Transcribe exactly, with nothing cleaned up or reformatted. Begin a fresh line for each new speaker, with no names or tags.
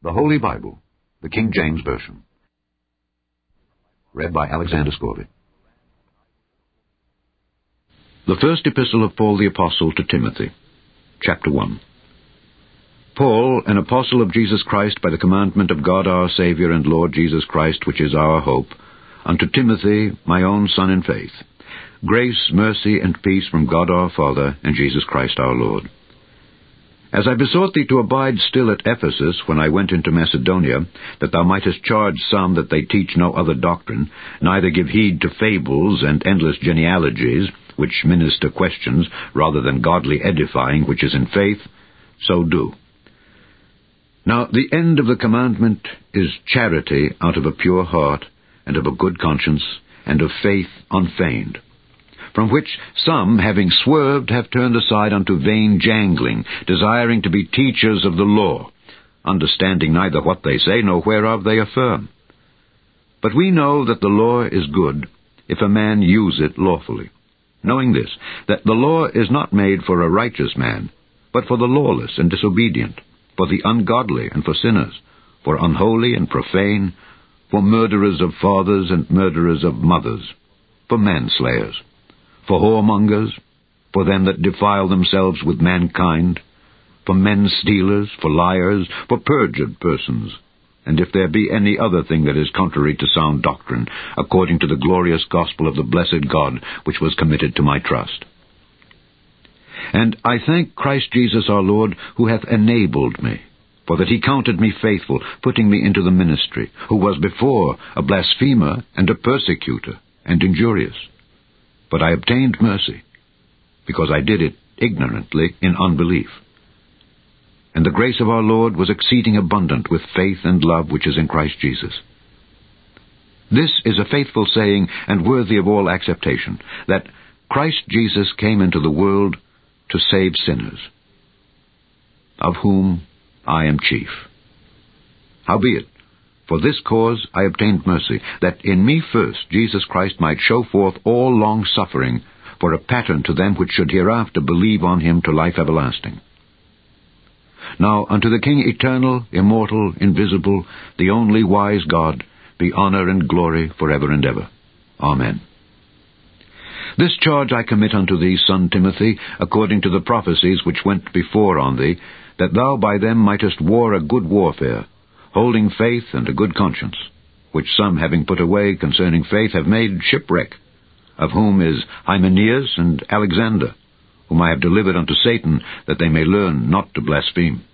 The Holy Bible, the King James Version. Read by Alexander Scourby. The First Epistle of Paul the Apostle to Timothy, Chapter one. Paul, an apostle of Jesus Christ by the commandment of God our Saviour and Lord Jesus Christ, which is our hope, unto Timothy, my own son in faith, grace, mercy, and peace from God our Father and Jesus Christ our Lord. As I besought thee to abide still at Ephesus when I went into Macedonia, that thou mightest charge some that they teach no other doctrine, neither give heed to fables and endless genealogies, which minister questions, rather than godly edifying, which is in faith, so do. Now the end of the commandment is charity out of a pure heart, and of a good conscience, and of faith unfeigned, from which some, having swerved, have turned aside unto vain jangling, desiring to be teachers of the law, understanding neither what they say, nor whereof they affirm. But we know that the law is good, if a man use it lawfully, knowing this, that the law is not made for a righteous man, but for the lawless and disobedient, for the ungodly and for sinners, for unholy and profane, for murderers of fathers and murderers of mothers, for manslayers, for whoremongers, for them that defile themselves with mankind, for men stealers, for liars, for perjured persons, and if there be any other thing that is contrary to sound doctrine, according to the glorious gospel of the blessed God, which was committed to my trust. And I thank Christ Jesus our Lord, who hath enabled me, for that he counted me faithful, putting me into the ministry, who was before a blasphemer and a persecutor and injurious. But I obtained mercy, because I did it ignorantly in unbelief. And the grace of our Lord was exceeding abundant with faith and love which is in Christ Jesus. This is a faithful saying and worthy of all acceptation, that Christ Jesus came into the world to save sinners, of whom I am chief. Howbeit, for this cause I obtained mercy, that in me first Jesus Christ might show forth all long-suffering, for a pattern to them which should hereafter believe on him to life everlasting. Now unto the King eternal, immortal, invisible, the only wise God, be honor and glory for ever and ever. Amen. This charge I commit unto thee, son Timothy, according to the prophecies which went before on thee, that thou by them mightest war a good warfare, holding faith and a good conscience, which some, having put away concerning faith, have made shipwreck, of whom is Hymenaeus and Alexander, whom I have delivered unto Satan, that they may learn not to blaspheme.